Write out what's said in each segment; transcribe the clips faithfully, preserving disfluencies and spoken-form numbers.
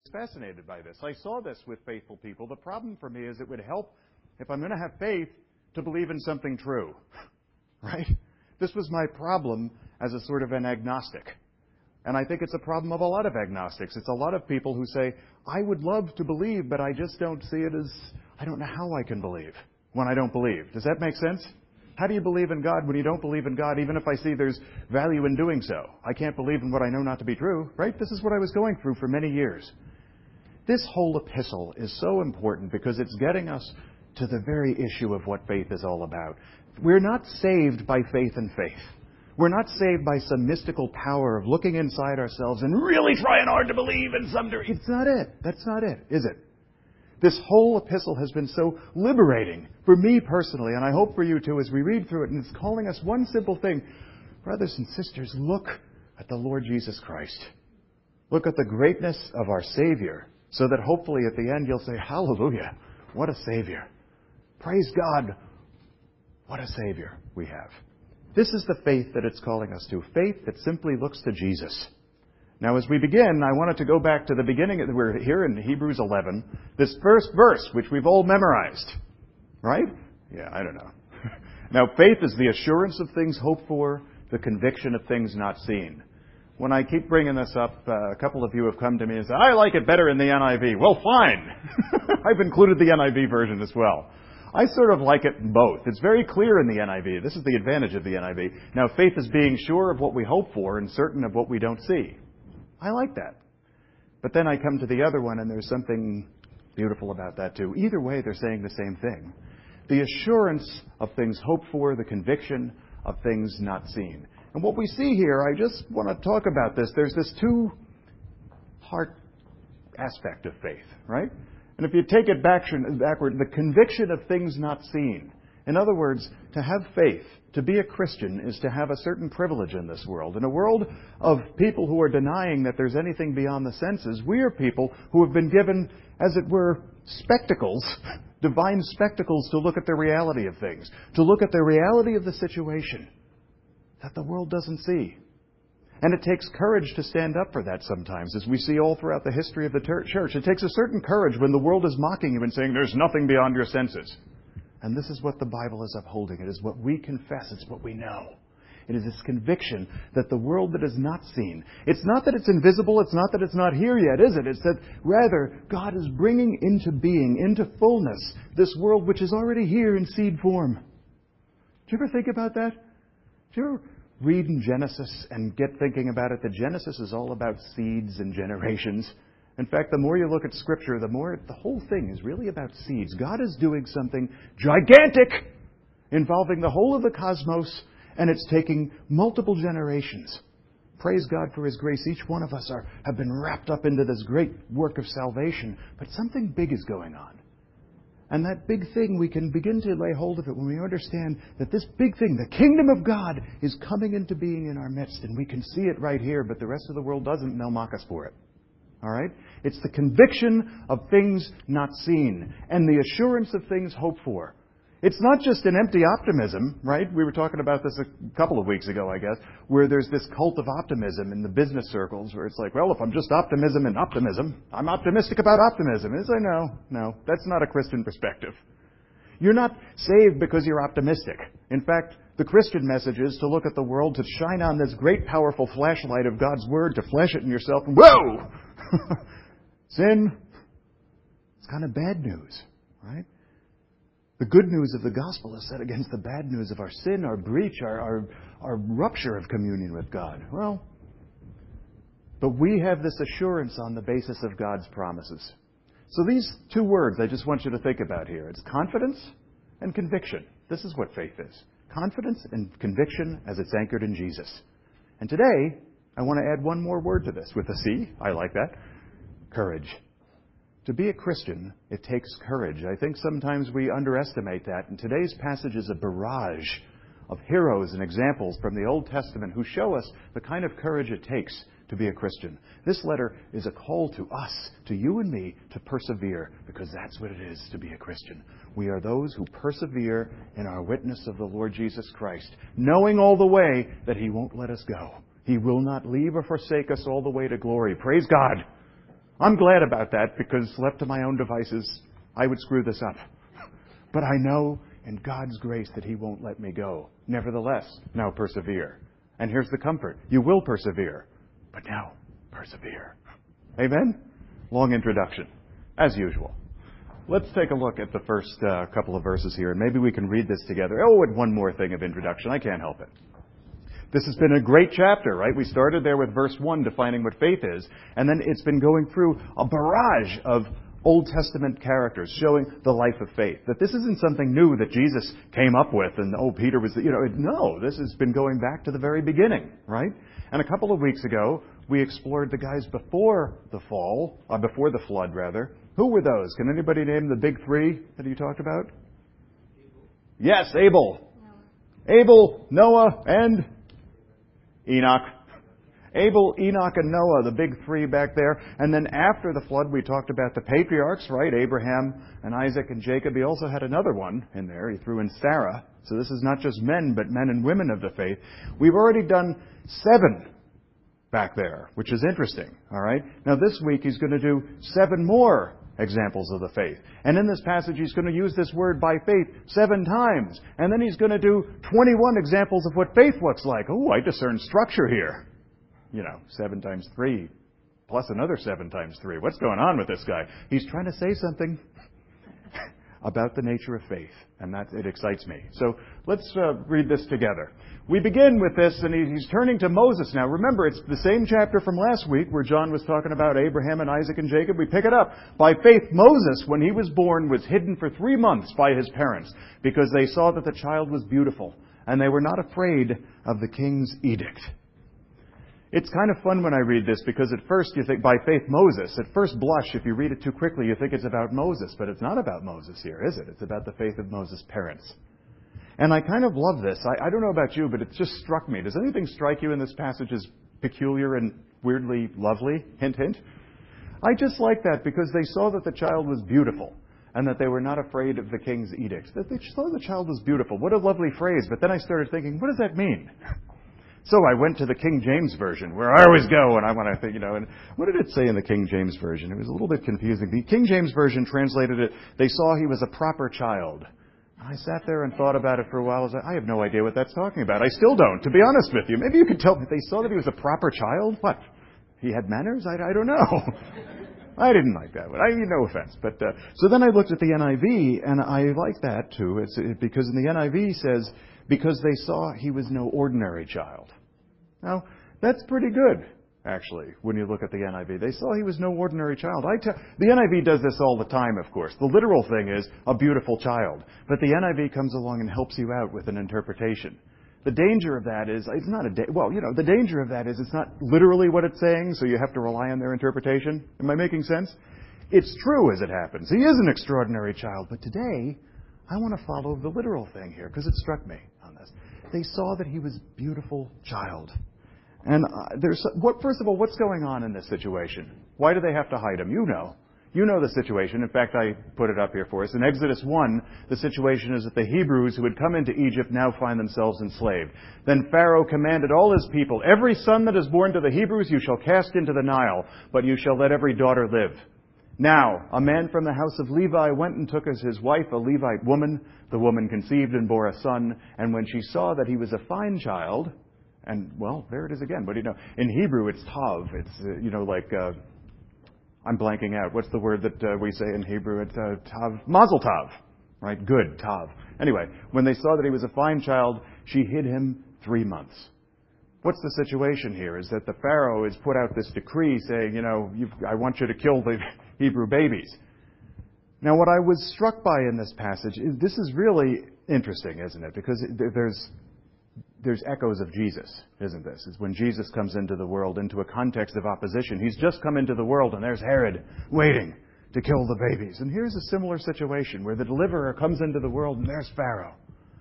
fascinated by this. I saw this with faithful people. The problem for me is it would help, if I'm going to have faith, to believe in something true. Right? This was my problem as a sort of an agnostic. And I think it's a problem of a lot of agnostics. It's a lot of people who say, I would love to believe, but I just don't see it as, I don't know how I can believe when I don't believe. Does that make sense? How do you believe in God when you don't believe in God, even if I see there's value in doing so? I can't believe in what I know not to be true, right? This is what I was going through for many years. This whole epistle is so important because it's getting us to the very issue of what faith is all about. We're not saved by faith in faith. We're not saved by some mystical power of looking inside ourselves and really trying hard to believe in some... Dir- it's not it. That's not it, is it? This whole epistle has been so liberating for me personally, and I hope for you too, as we read through it, and it's calling us one simple thing. Brothers and sisters, look at the Lord Jesus Christ. Look at the greatness of our Savior, so that hopefully at the end you'll say, hallelujah, what a Savior. Praise God, what a Savior we have. This is the faith that it's calling us to, faith that simply looks to Jesus. Now, as we begin, I wanted to go back to the beginning. We're here in Hebrews eleven. This first verse, which we've all memorized. Right? Yeah, I don't know. Now, faith is the assurance of things hoped for, the conviction of things not seen. When I keep bringing this up, uh, a couple of you have come to me and said, I like it better in the N I V. Well, fine. I've included the N I V version as well. I sort of like it in both. It's very clear in the N I V. This is the advantage of the N I V. Now, faith is being sure of what we hope for and certain of what we don't see. I like that. But then I come to the other one, and there's something beautiful about that, too. Either way, they're saying the same thing. The assurance of things hoped for, the conviction of things not seen. And what we see here, I just want to talk about this. There's this two-part aspect of faith, right? And if you take it back, backward, the conviction of things not seen. In other words, to have faith, to be a Christian, is to have a certain privilege in this world. In a world of people who are denying that there's anything beyond the senses, we are people who have been given, as it were, spectacles, divine spectacles to look at the reality of things, to look at the reality of the situation that the world doesn't see. And it takes courage to stand up for that sometimes, as we see all throughout the history of the ter- church. It takes a certain courage when the world is mocking you and saying, there's nothing beyond your senses. And this is what the Bible is upholding. It is what we confess. It's what we know. It is this conviction that the world that is not seen, it's not that it's invisible, it's not that it's not here yet, is it? It's that rather God is bringing into being, into fullness, this world which is already here in seed form. Do you ever think about that? Do you ever read in Genesis and get thinking about it? That Genesis is all about seeds and generations. In fact, the more you look at Scripture, the more the whole thing is really about seeds. God is doing something gigantic involving the whole of the cosmos, and it's taking multiple generations. Praise God for His grace. Each one of us are, have been wrapped up into this great work of salvation, but something big is going on. And that big thing, we can begin to lay hold of it when we understand that this big thing, the kingdom of God, is coming into being in our midst, and we can see it right here, but the rest of the world doesn't, and they'll mock us for it. All right? It's the conviction of things not seen and the assurance of things hoped for. It's not just an empty optimism, right? We were talking about this a couple of weeks ago, I guess, where there's this cult of optimism in the business circles where it's like, well, if I'm just optimism and optimism, I'm optimistic about optimism. It's like, no, no, that's not a Christian perspective. You're not saved because you're optimistic. In fact, the Christian message is to look at the world, to shine on this great, powerful flashlight of God's Word, to flash it in yourself, and whoa! Sin, it's kind of bad news, right? The good news of the gospel is set against the bad news of our sin, our breach, our, our, our rupture of communion with God. Well, but we have this assurance on the basis of God's promises. So these two words I just want you to think about here. It's confidence and conviction. This is what faith is. Confidence and conviction as it's anchored in Jesus. And today, I want to add one more word to this with a C. I like that. Courage. To be a Christian, it takes courage. I think sometimes we underestimate that. And today's passage is a barrage of heroes and examples from the Old Testament who show us the kind of courage it takes to be a Christian. This letter is a call to us, to you and me, to persevere, because that's what it is to be a Christian. We are those who persevere in our witness of the Lord Jesus Christ, knowing all the way that He won't let us go. He will not leave or forsake us all the way to glory. Praise God. I'm glad about that because left to my own devices, I would screw this up. But I know in God's grace that He won't let me go. Nevertheless, now persevere. And here's the comfort. You will persevere. But now, persevere. Amen? Long introduction, as usual. Let's take a look at the first uh, couple of verses here, and maybe we can read this together. Oh, and one more thing of introduction. I can't help it. This has been a great chapter, right? We started there with verse one, defining what faith is, and then it's been going through a barrage of Old Testament characters showing the life of faith. That this isn't something new that Jesus came up with and, oh, Peter was, you know, no, this has been going back to the very beginning, right? And a couple of weeks ago, we explored the guys before the fall, uh, before the flood, rather. Who were those? Can anybody name the big three that you talked about? Abel. Yes, Abel. Noah. Abel, Noah, and Enoch. Abel, Enoch, and Noah, the big three back there. And then after the flood, we talked about the patriarchs, right? Abraham and Isaac and Jacob. He also had another one in there. He threw in Sarah. So this is not just men, but men and women of the faith. We've already done seven back there, which is interesting, all right? Now this week, he's going to do seven more examples of the faith. And in this passage, he's going to use this word by faith seven times. And then he's going to do twenty-one examples of what faith looks like. Oh, I discern structure here. You know, seven times three, plus another seven times three. What's going on with this guy? He's trying to say something about the nature of faith, and that it excites me. So let's uh, read this together. We begin with this, and he's turning to Moses now. Remember, it's the same chapter from last week where John was talking about Abraham and Isaac and Jacob. We pick it up. By faith, Moses, when he was born, was hidden for three months by his parents because they saw that the child was beautiful, and they were not afraid of the king's edict. It's kind of fun when I read this because at first you think, by faith, Moses. At first blush, if you read it too quickly, you think it's about Moses. But it's not about Moses here, is it? It's about the faith of Moses' parents. And I kind of love this. I, I don't know about you, but it just struck me. Does anything strike you in this passage as peculiar and weirdly lovely? Hint, hint. I just like that because they saw that the child was beautiful and that they were not afraid of the king's edicts. That they saw the child was beautiful. What a lovely phrase. But then I started thinking, what does that mean? So I went to the King James Version, where I always go and I want to think, you know, and what did it say in the King James Version? It was a little bit confusing. The King James Version translated it, they saw he was a proper child. I sat there and thought about it for a while. I was like, I have no idea what that's talking about. I still don't, to be honest with you. Maybe you could tell me they saw that he was a proper child? What? He had manners? I, I don't know. I didn't like that one. I mean, no offense. But uh, so then I looked at the N I V, and I like that too. It's it, because in the N I V says, because they saw he was no ordinary child. Now, that's pretty good, actually, when you look at the N I V. They saw he was no ordinary child. I tell, the N I V does this all the time, of course. The literal thing is a beautiful child. But the N I V comes along and helps you out with an interpretation. The danger of that is, it's not a, da- well, you know, the danger of that is it's not literally what it's saying, so you have to rely on their interpretation. Am I making sense? It's true as it happens. He is an extraordinary child. But today, I want to follow the literal thing here, because it struck me on this. They saw that he was a beautiful child. And uh, there's what. First of all, what's going on in this situation? Why do they have to hide him? You know. You know the situation. In fact, I put it up here for us. In Exodus one, the situation is that the Hebrews who had come into Egypt now find themselves enslaved. Then Pharaoh commanded all his people, every son that is born to the Hebrews you shall cast into the Nile, but you shall let every daughter live. Now, a man from the house of Levi went and took as his wife a Levite woman. The woman conceived and bore a son. And when she saw that he was a fine child, and, well, there it is again. What do you know? In Hebrew, it's tav. It's, uh, you know, like... Uh, I'm blanking out. What's the word that uh, we say in Hebrew? It's uh, tav, mazel tav, right? Good, tav. Anyway, when they saw that he was a fine child, she hid him three months. What's the situation here? Is that the Pharaoh has put out this decree saying, you know, you've, I want you to kill the Hebrew babies. Now, what I was struck by in this passage, is this is really interesting, isn't it? Because there's There's echoes of Jesus, isn't this? It's when Jesus comes into the world, into a context of opposition. He's just come into the world, and there's Herod waiting to kill the babies. And here's a similar situation where the deliverer comes into the world, and there's Pharaoh.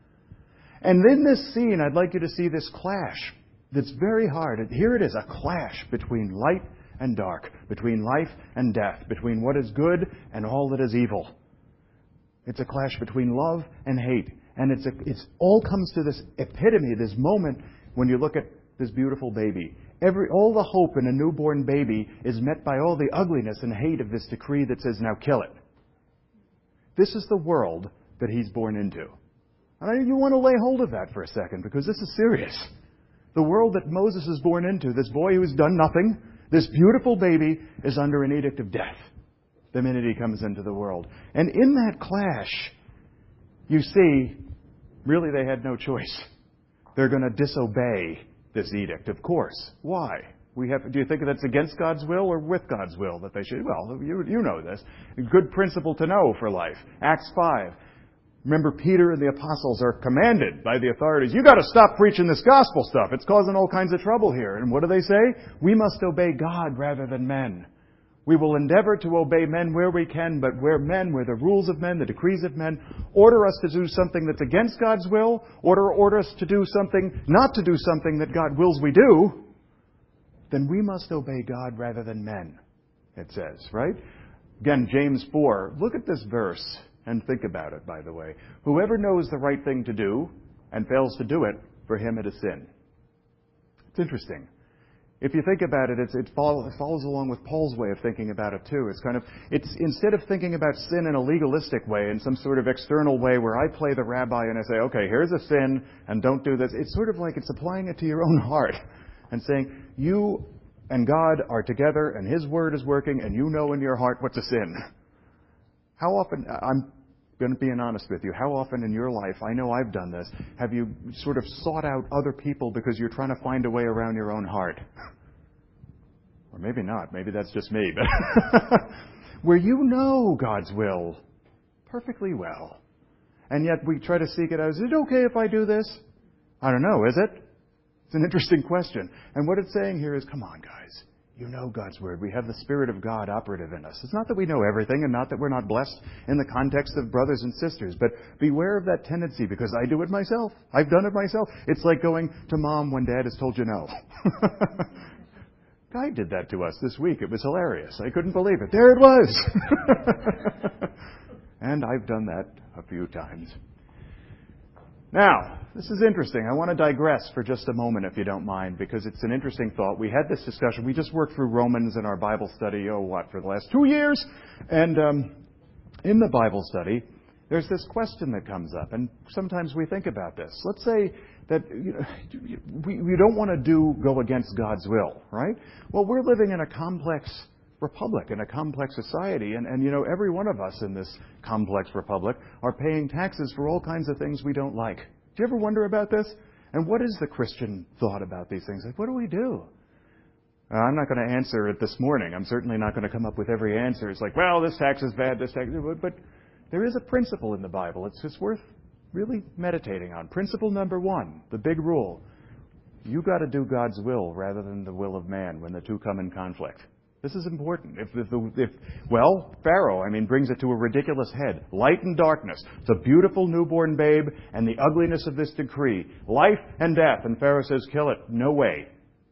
And in this scene, I'd like you to see this clash that's very hard. And here it is, a clash between light and dark, between life and death, between what is good and all that is evil. It's a clash between love and hate. And it's a, it's all comes to this epitome, this moment when you look at this beautiful baby. Every, all the hope in a newborn baby is met by all the ugliness and hate of this decree that says, now kill it. This is the world that he's born into. And you want to lay hold of that for a second, because this is serious. The world that Moses is born into, this boy who's done nothing, this beautiful baby, is under an edict of death the minute he comes into the world. And in that clash, you see, really they had no choice. They're going to disobey this edict, of course. Why? We have. Do you think that's against God's will or with God's will that they should? Well, you, you know this. A good principle to know for life. Acts five. Remember, Peter and the apostles are commanded by the authorities, you got to stop preaching this gospel stuff. It's causing all kinds of trouble here. And what do they say? We must obey God rather than men. We will endeavor to obey men where we can, but where men, where the rules of men, the decrees of men, order us to do something that's against God's will, order, order us to do something, not to do something that God wills we do, then we must obey God rather than men, it says, right? Again, James four. Look at this verse and think about it, by the way. Whoever knows the right thing to do and fails to do it, for him it is sin. It's interesting. If you think about it, it's, it, follow, it follows along with Paul's way of thinking about it too. It's kind of, it's instead of thinking about sin in a legalistic way, in some sort of external way where I play the rabbi and I say, okay, here's a sin and don't do this. It's sort of like it's applying it to your own heart and saying, you and God are together and His Word is working and you know in your heart what's a sin. How often, I'm going to be honest with you, how often in your life, I know I've done this, have you sort of sought out other people because you're trying to find a way around your own heart? Or maybe not. Maybe that's just me. But where you know God's will perfectly well. And yet we try to seek it out. Is it okay if I do this? I don't know, is it? It's an interesting question. And what it's saying here is, come on, guys. You know God's Word. We have the Spirit of God operative in us. It's not that we know everything and not that we're not blessed in the context of brothers and sisters, but beware of that tendency, because I do it myself. I've done it myself. It's like going to mom when dad has told you no. Guy did that to us this week. It was hilarious. I couldn't believe it. There it was. And I've done that a few times. Now, this is interesting. I want to digress for just a moment, if you don't mind, because it's an interesting thought. We had this discussion. We just worked through Romans in our Bible study, oh, what, for the last two years? And um, in the Bible study, there's this question that comes up, and sometimes we think about this. Let's say that you know, we, we don't want to do go against God's will, right? Well, we're living in a complex republic, in a complex society, and, and you know, every one of us in this complex republic are paying taxes for all kinds of things we don't like. Do you ever wonder about this? And what is the Christian thought about these things? Like, what do we do? Uh, I'm not going to answer it this morning. I'm certainly not going to come up with every answer. It's like, well, this tax is bad, this tax is good. But there is a principle in the Bible. It's just worth really meditating on. Principle number one, the big rule. You got to do God's will rather than the will of man when the two come in conflict. This is important. If, if, if, well, Pharaoh, I mean, brings it to a ridiculous head. Light and darkness. It's a beautiful newborn babe and the ugliness of this decree. Life and death. And Pharaoh says, kill it. No way.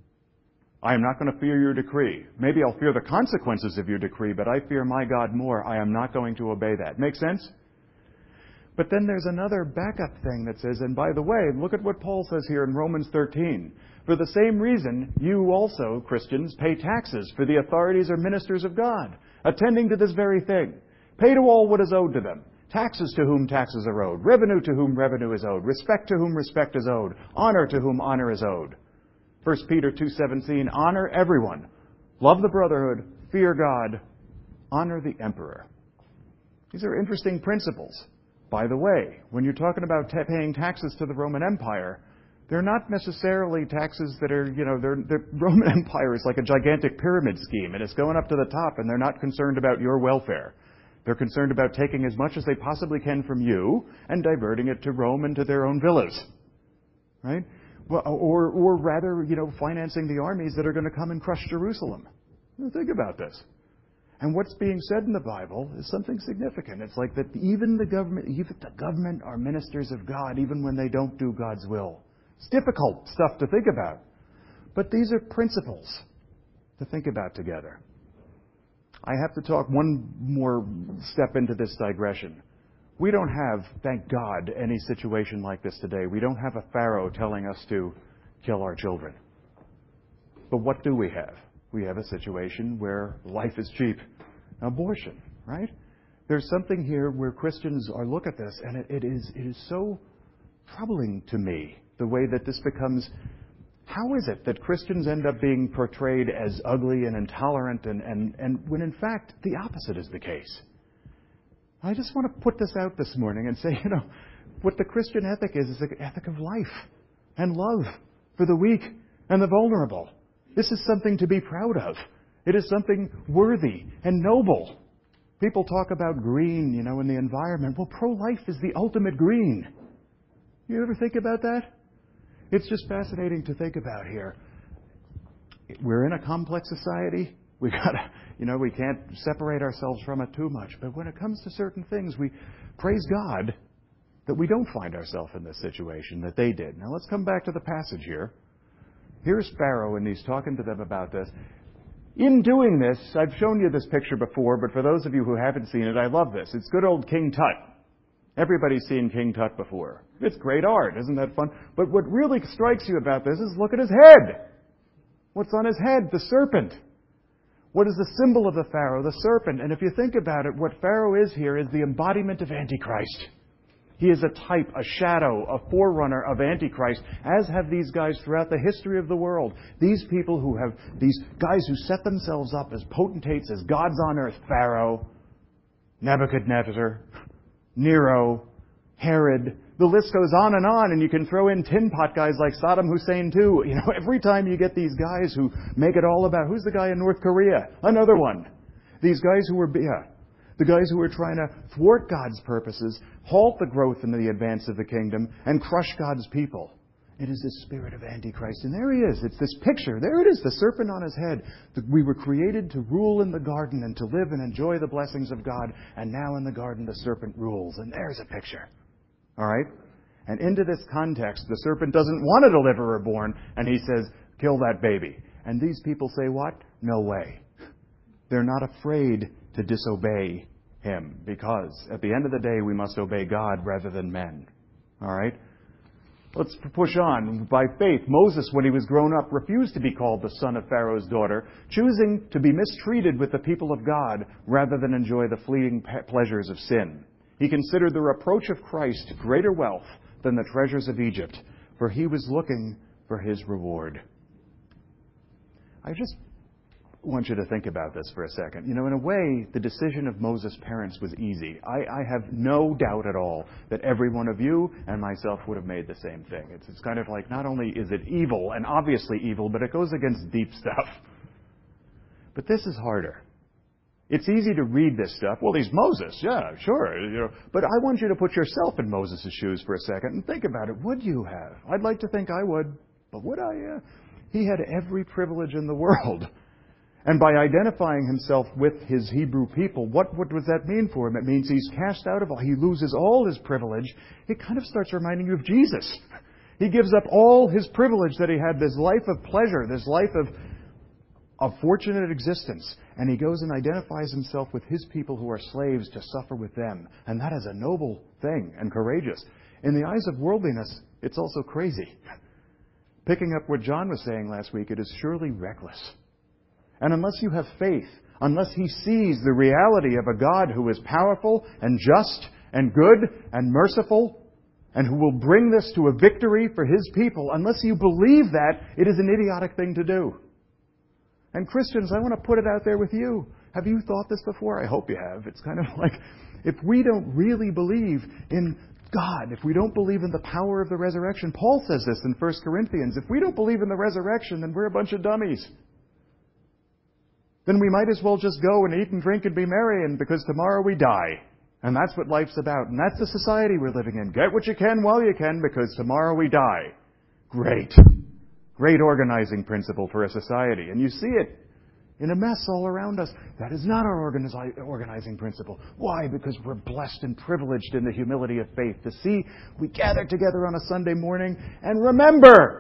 I am not going to fear your decree. Maybe I'll fear the consequences of your decree, but I fear my God more. I am not going to obey that. Make sense? But then there's another backup thing that says, and by the way, look at what Paul says here in Romans thirteen. For the same reason, you also, Christians, pay taxes, for the authorities are ministers of God, attending to this very thing. Pay to all what is owed to them. Taxes to whom taxes are owed. Revenue to whom revenue is owed. Respect to whom respect is owed. Honor to whom honor is owed. First Peter two seventeen, honor everyone. Love the brotherhood. Fear God. Honor the emperor. These are interesting principles. By the way, when you're talking about t- paying taxes to the Roman Empire, they're not necessarily taxes that are, you know, they're, the Roman Empire is like a gigantic pyramid scheme, and it's going up to the top, and they're not concerned about your welfare. They're concerned about taking as much as they possibly can from you and diverting it to Rome and to their own villas. Right? Well, or, or rather, you know, financing the armies that are going to come and crush Jerusalem. Think about this. And what's being said in the Bible is something significant. It's like that even the government, even the government are ministers of God, even when they don't do God's will. It's difficult stuff to think about. But these are principles to think about together. I have to talk one more step into this digression. We don't have, thank God, any situation like this today. We don't have a Pharaoh telling us to kill our children. But what do we have? We have a situation where life is cheap. Abortion, right? There's something here where Christians are look at this, and it, it is it is so troubling to me, the way that this becomes. How is it that Christians end up being portrayed as ugly and intolerant, and, and, and when in fact the opposite is the case? I just want to put this out this morning and say, you know, what the Christian ethic is, is the ethic of life and love for the weak and the vulnerable. This is something to be proud of. It is something worthy and noble. People talk about green, you know, in the environment. Well, pro-life is the ultimate green. You ever think about that? It's just fascinating to think about here. We're in a complex society. We gotta, you know, we can't separate ourselves from it too much. But when it comes to certain things, we praise God that we don't find ourselves in this situation that they did. Now let's come back to the passage here. Here's Pharaoh, and he's talking to them about this. In doing this, I've shown you this picture before, but for those of you who haven't seen it, I love this. It's good old King Tut. Everybody's seen King Tut before. It's great art. Isn't that fun? But what really strikes you about this is look at his head. What's on his head? The serpent. What is the symbol of the Pharaoh? The serpent. And if you think about it, what Pharaoh is here is the embodiment of Antichrist. He is a type, a shadow, a forerunner of Antichrist, as have these guys throughout the history of the world. These people who have, these guys who set themselves up as potentates, as gods on earth. Pharaoh, Nebuchadnezzar, Nero, Herod. The list goes on and on, and you can throw in tin pot guys like Saddam Hussein too. You know, every time you get these guys who make it all about, who's the guy in North Korea? Another one. These guys who were, yeah, the guys who were trying to thwart God's purposes, halt the growth and the advance of the kingdom, and crush God's people. It is the spirit of Antichrist. And there he is. It's this picture. There it is, the serpent on his head. We were created to rule in the garden and to live and enjoy the blessings of God. And now in the garden, the serpent rules. And there's a picture. All right? And into this context, the serpent doesn't want a deliverer born. And he says, kill that baby. And these people say what? No way. They're not afraid to disobey him. Because at the end of the day, we must obey God rather than men. All right? Let's push on. By faith, Moses, when he was grown up, refused to be called the son of Pharaoh's daughter, choosing to be mistreated with the people of God rather than enjoy the fleeting pleasures of sin. He considered the reproach of Christ greater wealth than the treasures of Egypt, for he was looking for his reward. I just want you to think about this for a second. You know, in a way, the decision of Moses' parents was easy. I, I have no doubt at all that every one of you and myself would have made the same thing. It's, it's kind of like, not only is it evil, and obviously evil, but it goes against deep stuff. But this is harder. It's easy to read this stuff. Well, he's Moses. Yeah, sure. You know, but I want you to put yourself in Moses' shoes for a second and think about it. Would you have? I'd like to think I would. But would I? Uh, he had every privilege in the world. And by identifying himself with his Hebrew people, what, what does that mean for him? It means he's cast out of all. He loses all his privilege. It kind of starts reminding you of Jesus. He gives up all his privilege that he had, this life of pleasure, this life of, of fortunate existence. And he goes and identifies himself with his people who are slaves to suffer with them. And that is a noble thing and courageous. In the eyes of worldliness, it's also crazy. Picking up what John was saying last week, it is surely reckless. And unless you have faith, unless he sees the reality of a God who is powerful and just and good and merciful and who will bring this to a victory for his people, unless you believe that, it is an idiotic thing to do. And Christians, I want to put it out there with you. Have you thought this before? I hope you have. It's kind of like, if we don't really believe in God, if we don't believe in the power of the resurrection, Paul says this in First Corinthians, if we don't believe in the resurrection, then we're a bunch of dummies. Then we might as well just go and eat and drink and be merry, and because tomorrow we die. And that's what life's about. And that's the society we're living in. Get what you can while you can, because tomorrow we die. Great. Great organizing principle for a society. And you see it in a mess all around us. That is not our organizi- organizing principle. Why? Because we're blessed and privileged in the humility of faith to see we gather together on a Sunday morning and remember.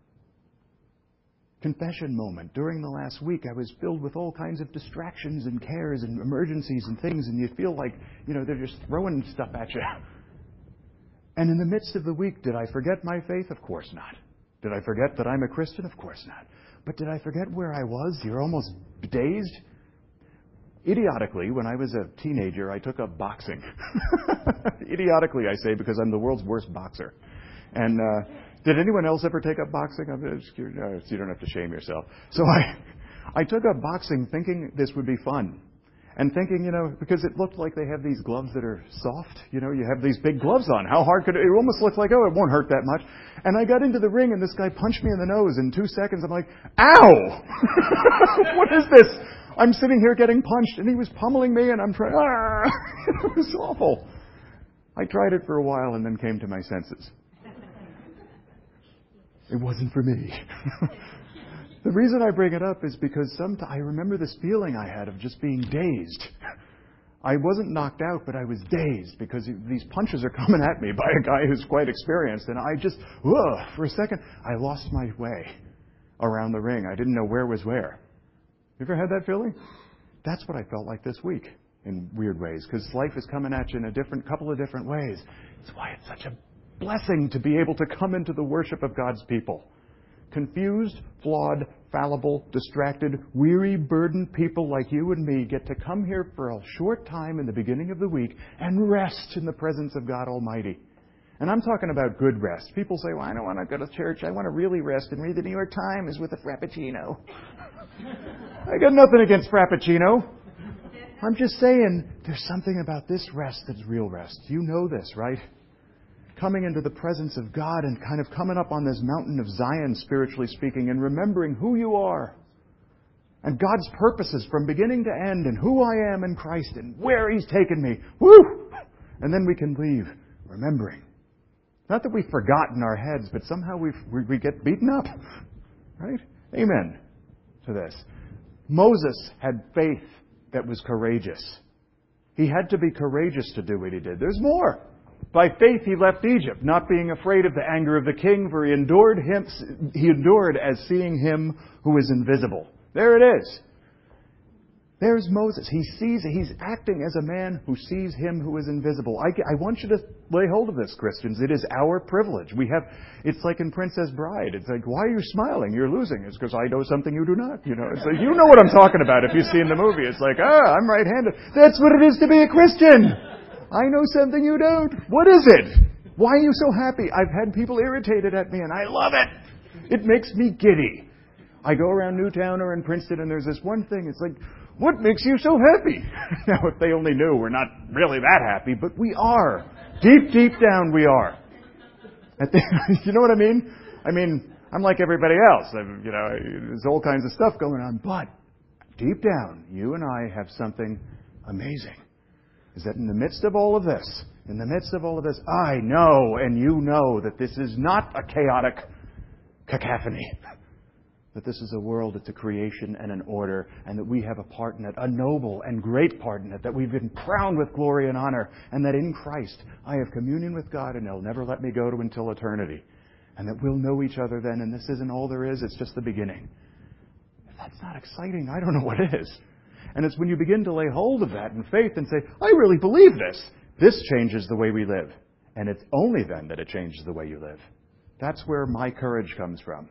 Confession moment. During the last week, I was filled with all kinds of distractions and cares and emergencies and things, and you feel like, you know, they're just throwing stuff at you. And in the midst of the week, did I forget my faith? Of course not. Did I forget that I'm a Christian? Of course not. But did I forget where I was? You're almost dazed? Idiotically, when I was a teenager, I took up boxing. Idiotically, I say, because I'm the world's worst boxer. And uh, did anyone else ever take up boxing? I'm just, you don't have to shame yourself. So I, I took up boxing thinking this would be fun. And thinking, you know, because it looked like they have these gloves that are soft. You know, you have these big gloves on. How hard could it? It almost looked like, oh, it won't hurt that much. And I got into the ring, and this guy punched me in the nose. In two seconds, I'm like, ow! What is this? I'm sitting here getting punched, and he was pummeling me, and I'm trying. Ah! It was awful. I tried it for a while, and then came to my senses. It wasn't for me. The reason I bring it up is because sometimes I remember this feeling I had of just being dazed. I wasn't knocked out, but I was dazed because these punches are coming at me by a guy who's quite experienced. And I just, ugh, for a second, I lost my way around the ring. I didn't know where was where. You ever had that feeling? That's what I felt like this week in weird ways, because life is coming at you in a different couple of different ways. That's why it's such a blessing to be able to come into the worship of God's people. Confused, flawed, fallible, distracted, weary, burdened people like you and me get to come here for a short time in the beginning of the week and rest in the presence of God Almighty. And I'm talking about good rest. People say, well, I don't want to go to church. I want to really rest and read the New York Times with a Frappuccino. I got nothing against Frappuccino. I'm just saying there's something about this rest that's real rest. You know this, right? Coming into the presence of God and kind of coming up on this mountain of Zion, spiritually speaking, and remembering who you are and God's purposes from beginning to end and who I am in Christ and where He's taken me. Woo! And then we can leave remembering. Not that we've forgotten our heads, but somehow we've, we, we get beaten up. Right? Amen to this. Moses had faith that was courageous. He had to be courageous to do what he did. There's more. By faith he left Egypt, not being afraid of the anger of the king, for he endured him, he endured as seeing him who is invisible. There it is. There's Moses. He sees, he's acting as a man who sees him who is invisible. I, I want you to lay hold of this, Christians. It is our privilege. We have, it's like in Princess Bride. It's like, why are you smiling? You're losing. It's because I know something you do not. You know, it's like, you know what I'm talking about if you've seen the movie. It's like, ah, I'm right-handed. That's what it is to be a Christian. I know something you don't. What is it? Why are you so happy? I've had people irritated at me, and I love it. It makes me giddy. I go around Newtown or in Princeton, and there's this one thing. It's like, what makes you so happy? Now, if they only knew, we're not really that happy, but we are. Deep, deep down, we are. At the, you know what I mean? I mean, I'm like everybody else. I've, you know, there's all kinds of stuff going on, but deep down, you and I have something amazing. Is that in the midst of all of this, in the midst of all of this, I know and you know that this is not a chaotic cacophony. That this is a world, it's a creation and an order, and that we have a part in it, a noble and great part in it, that we've been crowned with glory and honor, and that in Christ I have communion with God and He'll never let me go to until eternity. And that we'll know each other then, and this isn't all there is, it's just the beginning. If that's not exciting, I don't know what is. And it's when you begin to lay hold of that in faith and say, I really believe this. This changes the way we live. And it's only then that it changes the way you live. That's where my courage comes from.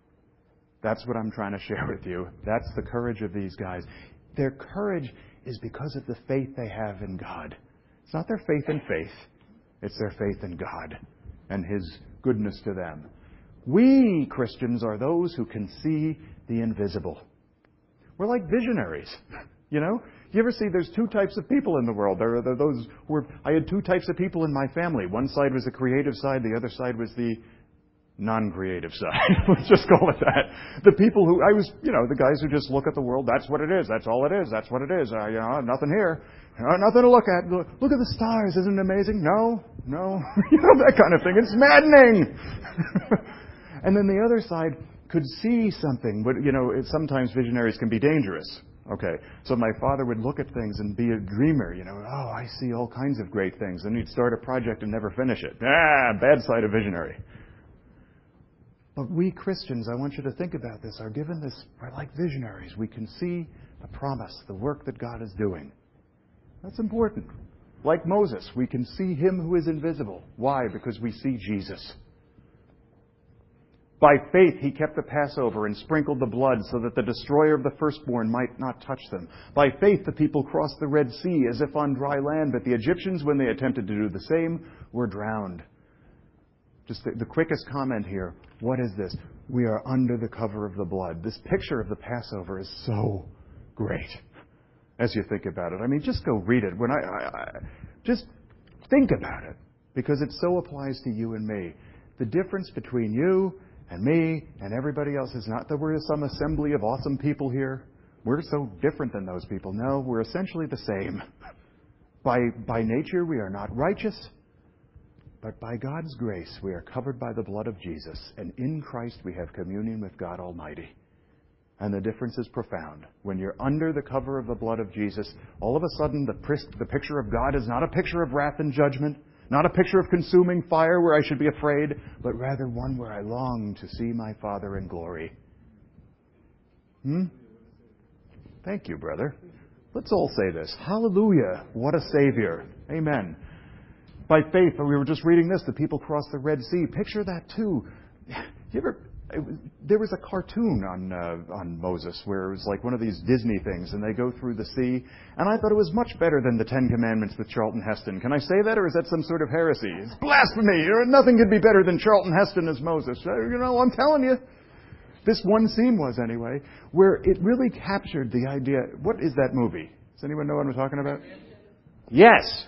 That's what I'm trying to share with you. That's the courage of these guys. Their courage is because of the faith they have in God. It's not their faith in faith. It's their faith in God and His goodness to them. We, Christians, are those who can see the invisible. We're like visionaries, you know? You ever see there's two types of people in the world? There are those who are, I had two types of people in my family. One side was the creative side. The other side was the non-creative side. Let's just call it that. The people who, I was, you know, the guys who just look at the world. That's what it is. That's all it is. That's what it is. Uh, you know, nothing here. You know, nothing to look at. Look, look at the stars. Isn't it amazing? No, no. You know, that kind of thing. It's maddening. And then the other side could see something, but, you know, it, sometimes visionaries can be dangerous. Okay, so my father would look at things and be a dreamer, you know, oh, I see all kinds of great things. And he'd start a project and never finish it. Ah, bad side of visionary. But we Christians, I want you to think about this, are given this, we're like visionaries. We can see the promise, the work that God is doing. That's important. Like Moses, we can see Him who is invisible. Why? Because we see Jesus. By faith, he kept the Passover and sprinkled the blood so that the destroyer of the firstborn might not touch them. By faith, the people crossed the Red Sea as if on dry land, but the Egyptians, when they attempted to do the same, were drowned. Just the, the quickest comment here. What is this? We are under the cover of the blood. This picture of the Passover is so great as you think about it. I mean, just go read it. When I, I, I just think about it, because it so applies to you and me. The difference between you and me and everybody else is not that we're some assembly of awesome people here. We're so different than those people. No, we're essentially the same. By, by nature, we are not righteous, but by God's grace, we are covered by the blood of Jesus. And in Christ, we have communion with God Almighty. And the difference is profound. When you're under the cover of the blood of Jesus, all of a sudden, the, the picture of God is not a picture of wrath and judgment, not a picture of consuming fire where I should be afraid, but rather one where I long to see my Father in glory. Hmm? Thank you, brother. Let's all say this. Hallelujah. What a Savior. Amen. By faith, we were just reading this, the people crossed the Red Sea. Picture that too. You ever... It was, there was a cartoon on uh, on Moses where it was like one of these Disney things, and they go through the sea. And I thought it was much better than the Ten Commandments with Charlton Heston. Can I say that, or is that some sort of heresy? It's blasphemy! Nothing could be better than Charlton Heston as Moses. You know, I'm telling you. This one scene was, anyway, where it really captured the idea. What is that movie? Does anyone know what I'm talking about? Yes!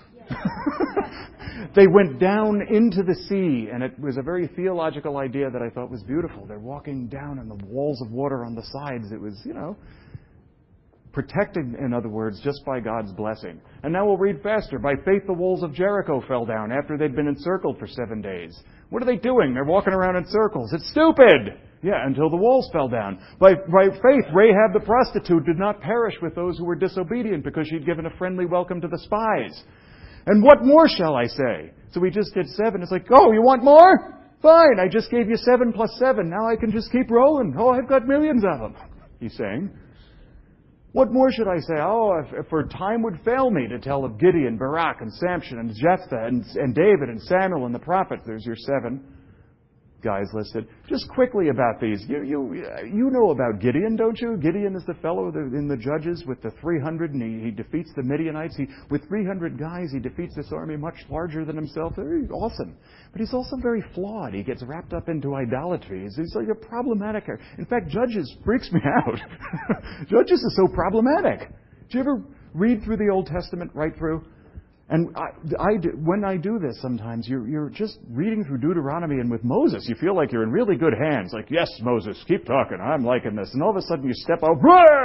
They went down into the sea, and it was a very theological idea that I thought was beautiful. They're walking down on the walls of water on the sides. It was, you know, protected, in other words, just by God's blessing. And now we'll read faster. By faith, the walls of Jericho fell down after they'd been encircled for seven days. What are they doing? They're walking around in circles. It's stupid! Yeah, until the walls fell down. By, by faith, Rahab the prostitute did not perish with those who were disobedient because she'd given a friendly welcome to the spies. And what more shall I say? So we just did seven. It's like, oh, you want more? Fine, I just gave you seven plus seven. Now I can just keep rolling. Oh, I've got millions of them, he's saying. What more should I say? Oh, if, if for time would fail me to tell of Gideon, Barak, and Samson, and Jephthah, and, and David, and Samuel, and the prophets. There's your seven guys listed. Just quickly about these. You you you know about Gideon, don't you? Gideon is the fellow in the Judges with the three hundred, and he, he defeats the Midianites. He, with three hundred guys, he defeats this army much larger than himself. Very awesome. But he's also very flawed. He gets wrapped up into idolatry. He's, he's like a problematic. In fact, Judges freaks me out. Judges is so problematic. Do you ever read through the Old Testament right through? And I, I do, when I do this sometimes, you're, you're just reading through Deuteronomy, and with Moses, you feel like you're in really good hands. Like, yes, Moses, keep talking. I'm liking this. And all of a sudden you step out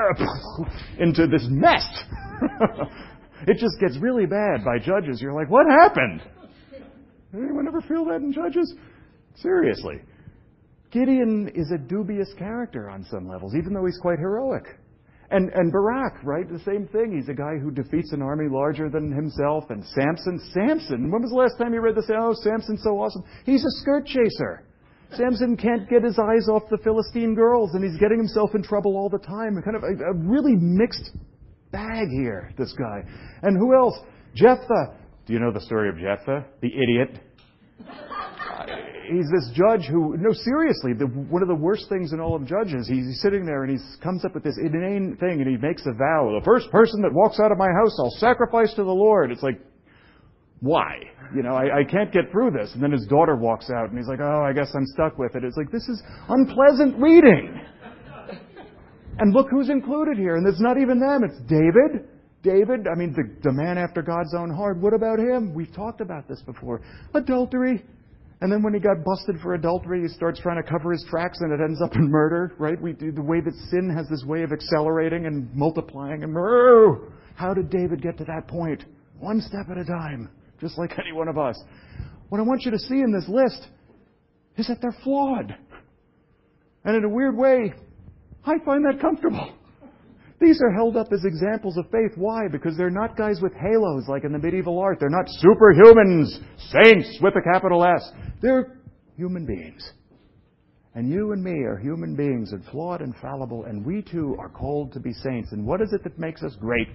into this mess. It just gets really bad by Judges. You're like, what happened? Anyone ever feel that in Judges? Seriously. Gideon is a dubious character on some levels, even though he's quite heroic. And and Barak, right? The same thing. He's a guy who defeats an army larger than himself. And Samson, Samson, when was the last time you read this? Oh, Samson's so awesome. He's a skirt chaser. Samson can't get his eyes off the Philistine girls, and he's getting himself in trouble all the time. Kind of a, a really mixed bag here, this guy. And who else? Jephthah. Do you know the story of Jephthah? The idiot. He's this judge who, no, seriously, the, one of the worst things in all of Judges, he's, he's sitting there and he comes up with this inane thing, and he makes a vow. The first person that walks out of my house, I'll sacrifice to the Lord. It's like, why? You know, I, I can't get through this. And then his daughter walks out, and he's like, oh, I guess I'm stuck with it. It's like, this is unpleasant reading. And look who's included here. And it's not even them. It's David. David, I mean, the, the man after God's own heart. What about him? We've talked about this before. Adultery. And then when he got busted for adultery, he starts trying to cover his tracks, and it ends up in murder, right? We do the way that sin has this way of accelerating and multiplying. And oh, how did David get to that point? One step at a time, just like any one of us. What I want you to see in this list is that they're flawed. And in a weird way, I find that comfortable. These are held up as examples of faith. Why? Because they're not guys with halos like in the medieval art. They're not superhumans, saints with a capital S. They're human beings. And you and me are human beings and flawed and fallible, and we too are called to be saints. And what is it that makes us great?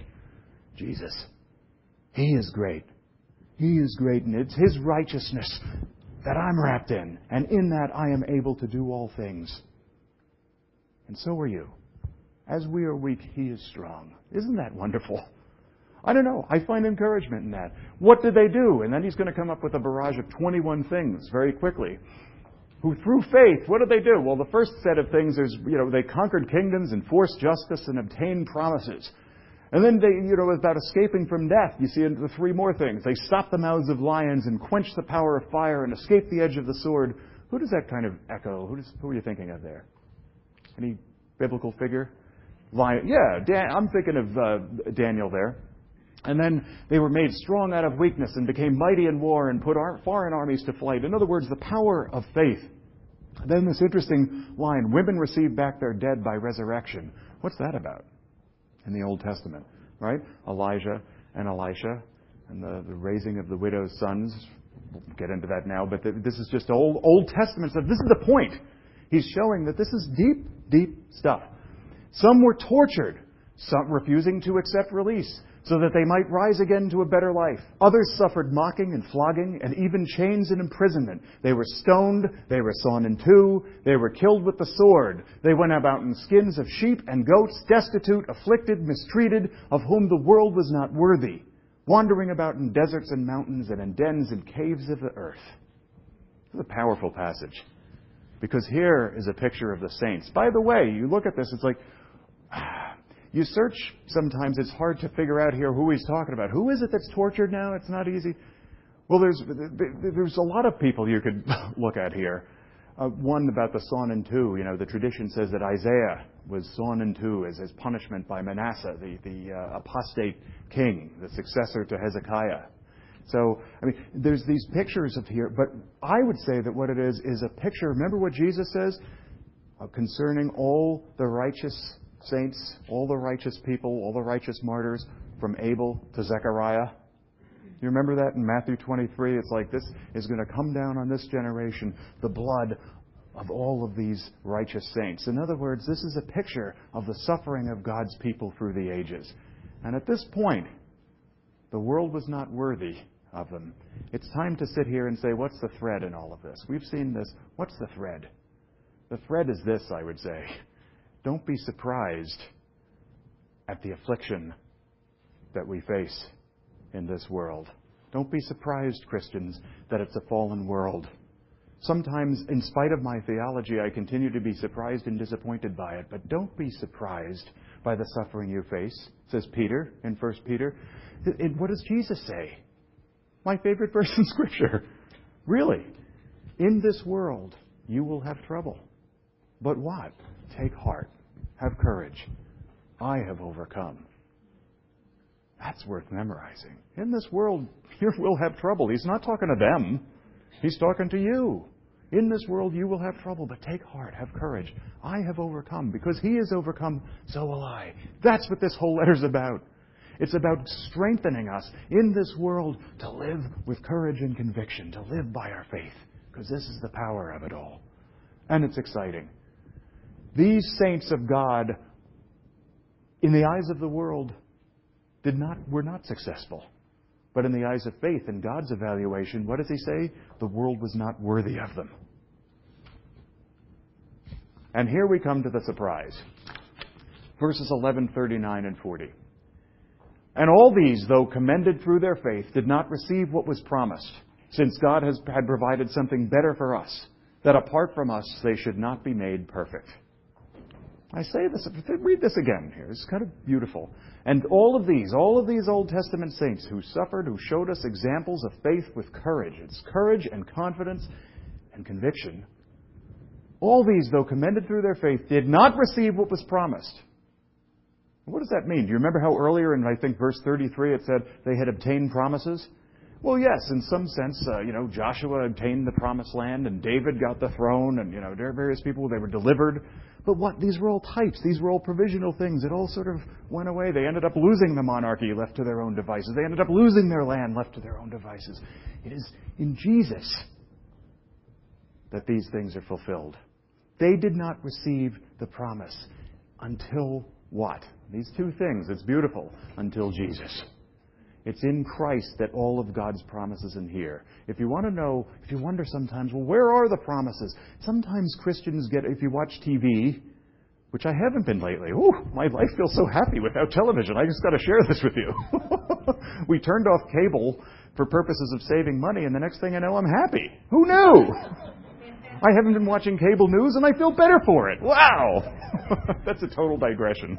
Jesus. He is great. He is great, and it's His righteousness that I'm wrapped in. And in that I am able to do all things. And so are you. As we are weak, He is strong. Isn't that wonderful? I don't know. I find encouragement in that. What did they do? And then he's going to come up with a barrage of twenty-one things very quickly. Who through faith, what did they do? Well, the first set of things is, you know, they conquered kingdoms, enforced justice, and obtained promises. And then they, you know, about escaping from death, you see the three more things. They stopped the mouths of lions and quenched the power of fire and escaped the edge of the sword. Who does that kind of echo? Who, does, who are you thinking of there? Any biblical figure? Lion. Yeah, Dan, I'm thinking of uh, Daniel there. And then they were made strong out of weakness and became mighty in war and put our foreign armies to flight. In other words, the power of faith. Then this interesting line, women receive back their dead by resurrection. What's that about in the Old Testament? Right? Elijah and Elisha and the, the raising of the widow's sons. We'll get into that now, but this is just old, Old Testament stuff. This is the point. He's showing that this is deep, deep stuff. Some were tortured, some refusing to accept release, so that they might rise again to a better life. Others suffered mocking and flogging and even chains and imprisonment. They were stoned, they were sawn in two, they were killed with the sword. They went about in skins of sheep and goats, destitute, afflicted, mistreated, of whom the world was not worthy, wandering about in deserts and mountains and in dens and caves of the earth. This is a powerful passage, because here is a picture of the saints. By the way, you look at this, it's like... You search, sometimes it's hard to figure out here who he's talking about. Who is it that's tortured now? It's not easy. Well, there's there's a lot of people you could look at here. Uh, one about the sawn in two. You know, the tradition says that Isaiah was sawn in two as his punishment by Manasseh, the, the uh, apostate king, the successor to Hezekiah. So, I mean, there's these pictures of here, but I would say that what it is is a picture. Remember what Jesus says uh, concerning all the righteous saints, all the righteous people, all the righteous martyrs, from Abel to Zechariah. You remember that in Matthew twenty-three? It's like this is going to come down on this generation, the blood of all of these righteous saints. In other words, this is a picture of the suffering of God's people through the ages. And at this point, the world was not worthy of them. It's time to sit here and say, what's the thread in all of this? We've seen this. What's the thread? The thread is this, I would say. Don't be surprised at the affliction that we face in this world. Don't be surprised, Christians, that it's a fallen world. Sometimes, in spite of my theology, I continue to be surprised and disappointed by it. But don't be surprised by the suffering you face, says Peter in First Peter. What does Jesus say? My favorite verse in Scripture. Really. In this world, you will have trouble. But what? Take heart. Have courage. I have overcome. That's worth memorizing. In this world, you will have trouble. He's not talking to them. He's talking to you. In this world, you will have trouble, but take heart. Have courage. I have overcome. Because He has overcome, so will I. That's what this whole letter's about. It's about strengthening us in this world to live with courage and conviction, to live by our faith. Because this is the power of it all. And it's exciting. These saints of God, in the eyes of the world, did not were not successful. But in the eyes of faith, in God's evaluation, what does He say? The world was not worthy of them. And here we come to the surprise. Verses eleven, thirty-nine, and forty. And all these, though commended through their faith, did not receive what was promised, since God has had provided something better for us, that apart from us they should not be made perfect. I say this, read this again here. It's kind of beautiful. And all of these, all of these Old Testament saints who suffered, who showed us examples of faith with courage. It's courage and confidence and conviction. All these, though commended through their faith, did not receive what was promised. What does that mean? Do you remember how earlier in, I think, verse thirty-three it said they had obtained promises? Well, yes, in some sense, uh, you know, Joshua obtained the promised land and David got the throne and, you know, there are various people, they were delivered. But what? These were all types. These were all provisional things. It all sort of went away. They ended up losing the monarchy left to their own devices. They ended up losing their land left to their own devices. It is in Jesus that these things are fulfilled. They did not receive the promise until what? These two things. It's beautiful. Until Jesus. It's in Christ that all of God's promises are here. If you want to know, if you wonder sometimes, well, where are the promises? Sometimes Christians get, if you watch T V, which I haven't been lately. Ooh, my life feels so happy without television. I just got to share this with you. We turned off cable for purposes of saving money, and the next thing I know, I'm happy. Who knew? I haven't been watching cable news, and I feel better for it. Wow! That's a total digression.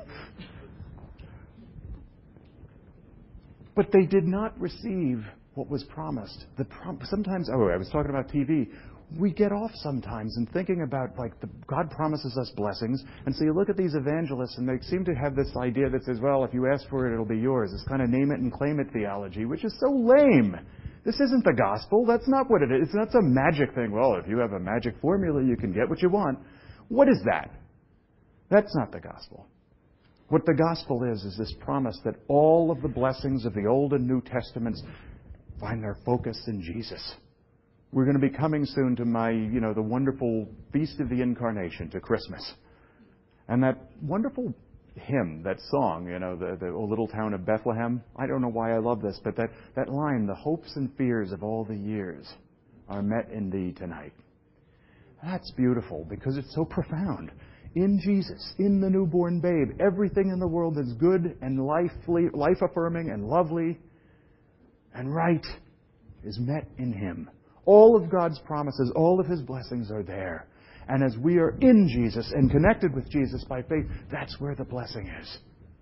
But they did not receive what was promised. The prom- sometimes, oh, I was talking about T V. We get off sometimes in thinking about, like, the, God promises us blessings. And so you look at these evangelists, and they seem to have this idea that says, well, if you ask for it, it'll be yours. This kind of name it and claim it theology, which is so lame. This isn't the gospel. That's not what it is. It's not some magic thing. Well, if you have a magic formula, you can get what you want. What is that? That's not the gospel. What the gospel is, is this promise that all of the blessings of the Old and New Testaments find their focus in Jesus. We're going to be coming soon to my, you know, the wonderful Feast of the Incarnation, to Christmas. And that wonderful hymn, that song, you know, the, the O Little Town of Bethlehem. I don't know why I love this, but that, that line, the hopes and fears of all the years are met in thee tonight. That's beautiful because it's so profound. In Jesus, in the newborn babe, everything in the world that's good and life-affirming life and lovely and right is met in Him. All of God's promises, all of His blessings are there. And as we are in Jesus and connected with Jesus by faith, that's where the blessing is.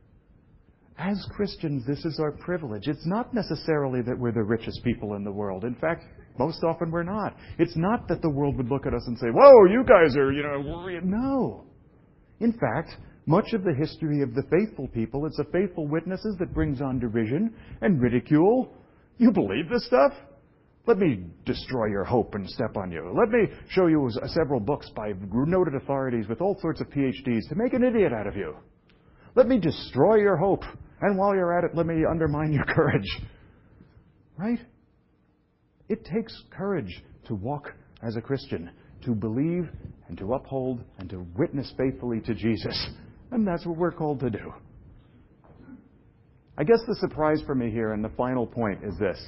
As Christians, this is our privilege. It's not necessarily that we're the richest people in the world. In fact, most often we're not. It's not that the world would look at us and say, whoa, you guys are, you know, no. In fact, much of the history of the faithful people, it's the faithful witnesses that brings on derision and ridicule. You believe this stuff? Let me destroy your hope and step on you. Let me show you several books by noted authorities with all sorts of P H Ds to make an idiot out of you. Let me destroy your hope. And while you're at it, let me undermine your courage. Right? It takes courage to walk as a Christian, to believe and to uphold and to witness faithfully to Jesus. And that's what we're called to do. I guess the surprise for me here and the final point is this.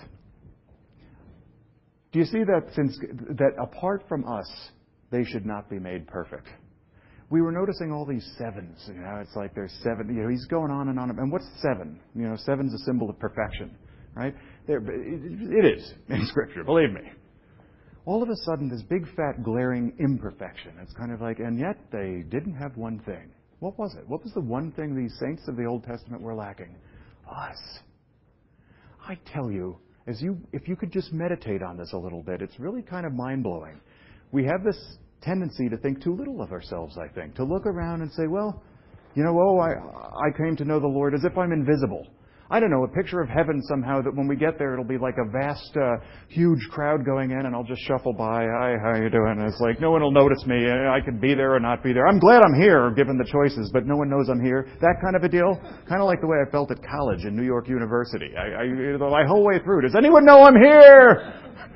Do you see that since that apart from us, they should not be made perfect? We were noticing all these sevens. You know, it's like there's seven. You know, he's going on and on. And what's seven? You know, seven's a symbol of perfection, right? There, it is in Scripture. Believe me. All of a sudden, this big, fat, glaring imperfection. It's kind of like, and yet they didn't have one thing. What was it? What was the one thing these saints of the Old Testament were lacking? Us. I tell you. As you, if you could just meditate on this a little bit, it's really kind of mind-blowing. We have this tendency to think too little of ourselves, I think. To look around and say, well, you know, oh, I, I came to know the Lord as if I'm invisible. I don't know, a picture of heaven somehow that when we get there, it'll be like a vast, uh, huge crowd going in, and I'll just shuffle by. Hi, how you doing? And it's like, no one will notice me. I could be there or not be there. I'm glad I'm here, given the choices, but no one knows I'm here. That kind of a deal. Kind of like the way I felt at college in New York University. I, I, my whole way through, does anyone know I'm here?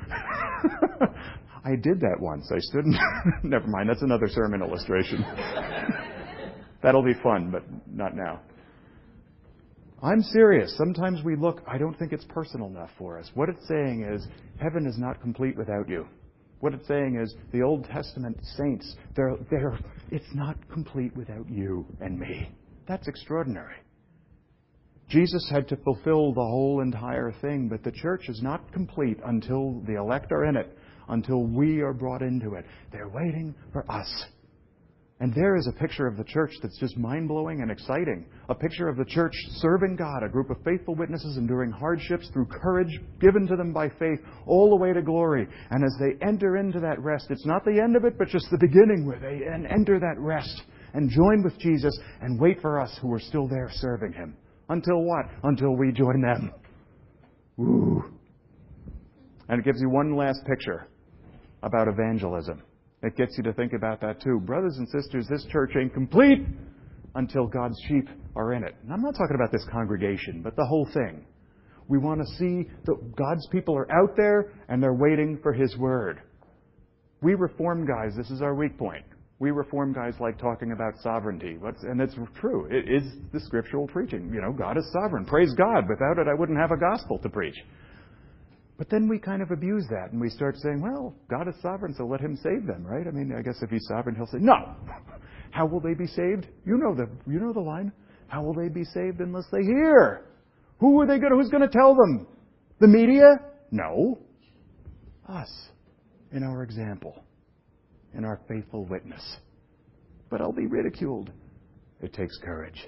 I did that once. I stood and... Never mind, that's another sermon illustration. That'll be fun, but not now. I'm serious. Sometimes we look, I don't think it's personal enough for us. What it's saying is, heaven is not complete without you. What it's saying is, the Old Testament saints, they're, they're, it's not complete without you and me. That's extraordinary. Jesus had to fulfill the whole entire thing, but the church is not complete until the elect are in it, until we are brought into it. They're waiting for us. And there is a picture of the church that's just mind-blowing and exciting. A picture of the church serving God, a group of faithful witnesses enduring hardships through courage given to them by faith, all the way to glory. And as they enter into that rest, it's not the end of it, but just the beginning where they enter that rest and join with Jesus and wait for us who are still there serving Him. Until what? Until we join them. Ooh. And it gives you one last picture about evangelism. It gets you to think about that too. Brothers and sisters, this church ain't complete until God's sheep are in it. And I'm not talking about this congregation, but the whole thing. We want to see that God's people are out there and they're waiting for His word. We Reformed guys, this is our weak point. We Reform guys like talking about sovereignty. What's, and it's true. It is the scriptural preaching. You know, God is sovereign. Praise God. Without it, I wouldn't have a gospel to preach. But then we kind of abuse that, and we start saying, well, God is sovereign, so let him save them, right? I mean, I guess if he's sovereign, he'll say, no. How will they be saved? You know the, you know the line. How will they be saved unless they hear? Who are they going to, who's going to tell them? The media? No. Us. In our example. In our faithful witness. But I'll be ridiculed. It takes courage.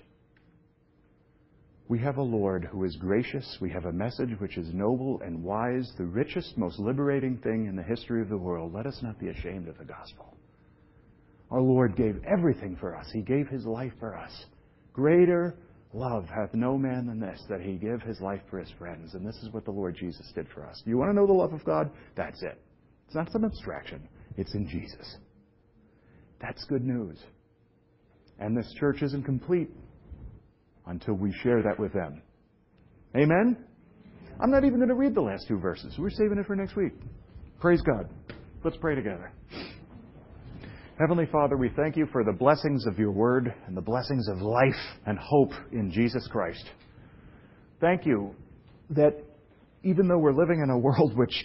We have a Lord who is gracious. We have a message which is noble and wise, the richest, most liberating thing in the history of the world. Let us not be ashamed of the gospel. Our Lord gave everything for us. He gave His life for us. Greater love hath no man than this, that He give His life for His friends. And this is what the Lord Jesus did for us. You want to know the love of God? That's it. It's not some abstraction. It's in Jesus. That's good news. And this church isn't complete until we share that with them. Amen? I'm not even going to read the last two verses. We're saving it for next week. Praise God. Let's pray together. Heavenly Father, we thank You for the blessings of Your Word and the blessings of life and hope in Jesus Christ. Thank You that even though we're living in a world which,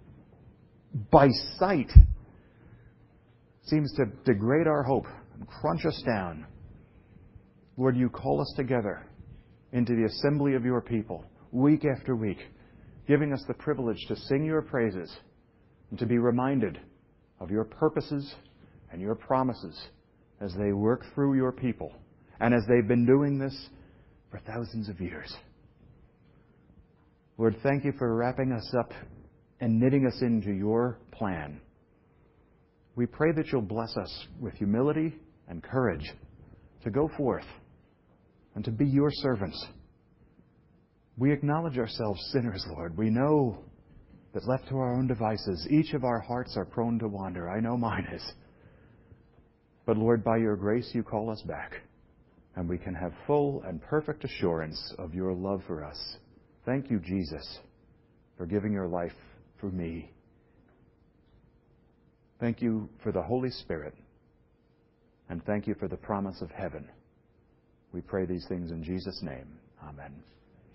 by sight, seems to degrade our hope and crunch us down, Lord, You call us together into the assembly of Your people, week after week, giving us the privilege to sing Your praises and to be reminded of Your purposes and Your promises as they work through Your people and as they've been doing this for thousands of years. Lord, thank You for wrapping us up and knitting us into Your plan. We pray that You'll bless us with humility and courage to go forth and to be Your servants. We acknowledge ourselves sinners, Lord. We know that left to our own devices, each of our hearts are prone to wander. I know mine is. But Lord, by Your grace, You call us back, and we can have full and perfect assurance of Your love for us. Thank You, Jesus, for giving Your life for me. Thank You for the Holy Spirit, and thank You for the promise of heaven. We pray these things in Jesus' name. Amen.